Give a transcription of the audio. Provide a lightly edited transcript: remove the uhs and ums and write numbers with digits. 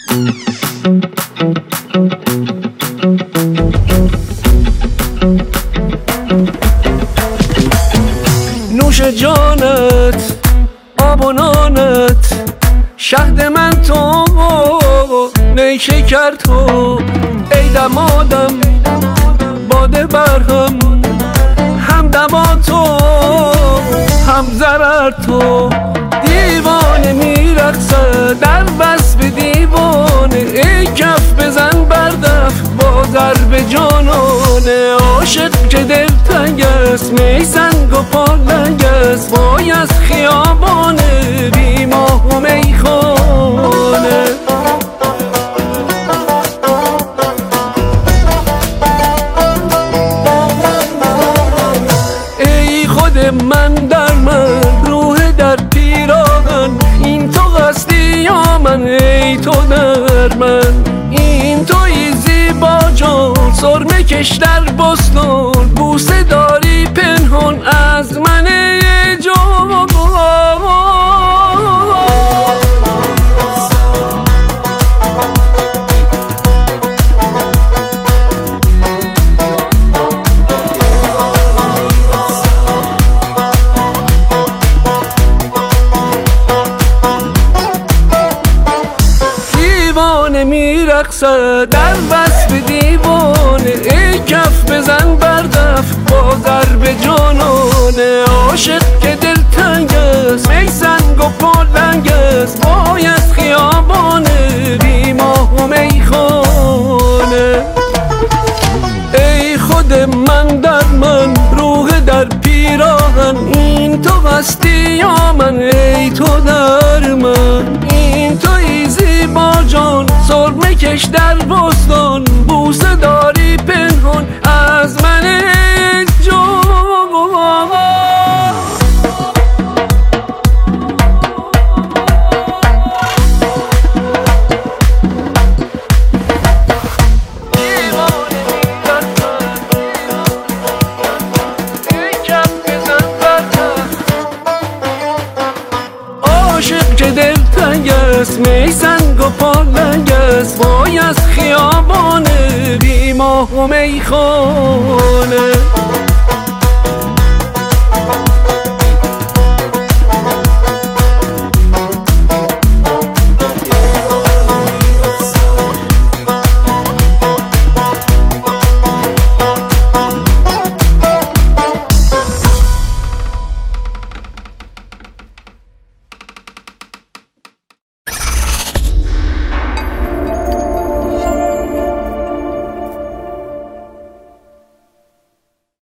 نوش جانت آب و نانت شهد من تو نیشکر تو ای دمادم باده برهم هم دما تو هم ضرر تو دیوانه میرقصه در وصف دیوانه ای کف بزن بردف با ضرب جانانه عاشق که دلتنگ است می سنگ و پالنگ است وای از خیابانه بی ماه و میخانه ای خود من در من روح در پیراهن این تو هستی یا من ای تو در من این توی زیبا جان سرمه کش در بستان بوسه داری پنهان از من جان میرقصه در وصف دیوانه ای کف بزن بردف با ضرب جانانه عاشق که دلتنگ است می سنگ و پالنگ است وای از خیابانه بی ماه و میخانه ای خود من در من روح در پیراهن این تو هستی یا من ای تو در من این توی زیبا جان سرمه کش در بستان بوسه داری پنهان از من جان عاشق که دلتنگ است می سنگ و پالنگ است وای از خیابانه بی ماه و میخانه